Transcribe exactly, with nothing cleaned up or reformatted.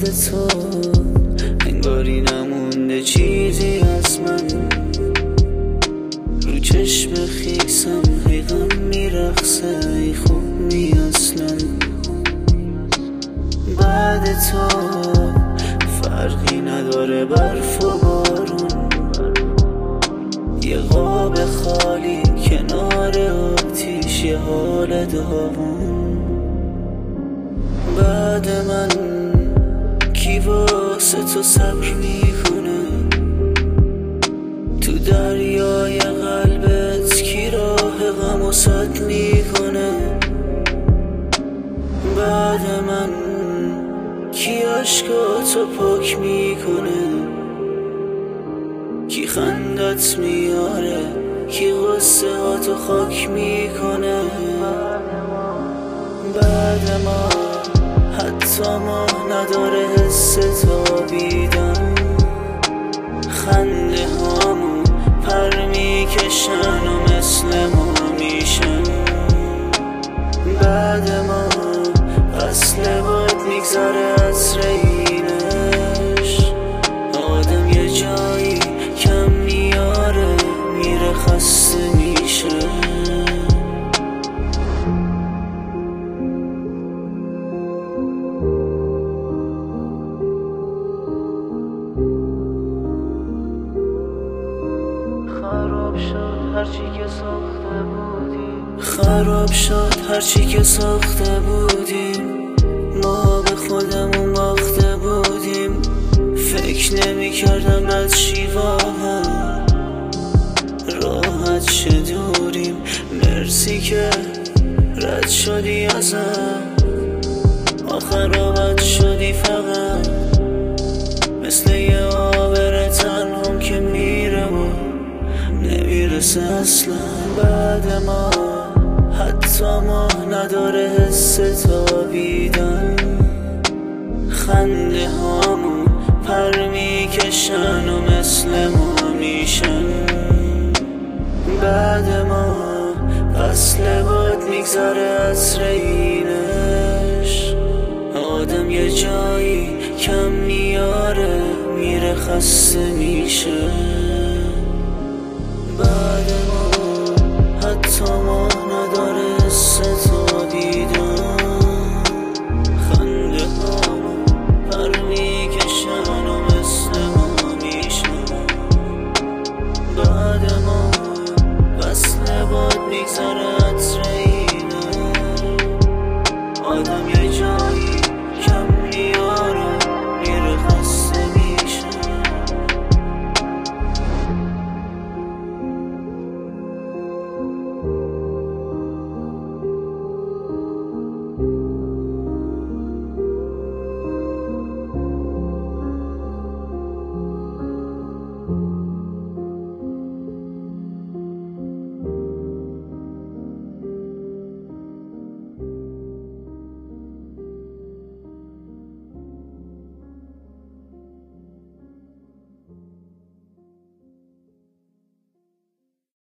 بعد تو انگاری نمونده چیزی از من، رو چشم خیسم حیقم میرخصه ای خوب می اصلا. بعد تو فرقی نداره برف و بارون، یه قاب خالی کنار آتیش، یه حال داغون. بعد من کی واسه تو صبر میکنه؟ تو دریای قلبت کی راه غم و سد میکنه؟ بعد من کی عشقاتو پاک میکنه؟ کی خندت میاره؟ کی غصه هاتو خاک میکنه؟ بعد ما حتی ما نداره حس تابیدن، خنده هامو پر میکشن و مثل ما میشن. بعد ما فصل باد میگذره از رینش، آدم یه جایی کم میاره میره خسته میشه. خراب شد هرچی که ساخته بودیم، خراب شد هرچی که ساخته بودیم. ما به خودمون باخته بودیم، فکر نمی کردم از شیواها راحت چه دوریم. مرسی که رد شدی ازم، آخر راحت شدی فقط مثل یه آبر تنهم که میره و نمیرسه اصلا. بعد ما حتی ما نداره حس تابیدن، خنده هامو پر میکشن و مثل ما میشن. بعد ما فصل باد میگذره از رینش، آدم یه جایی کم میاره میره خسته میشه.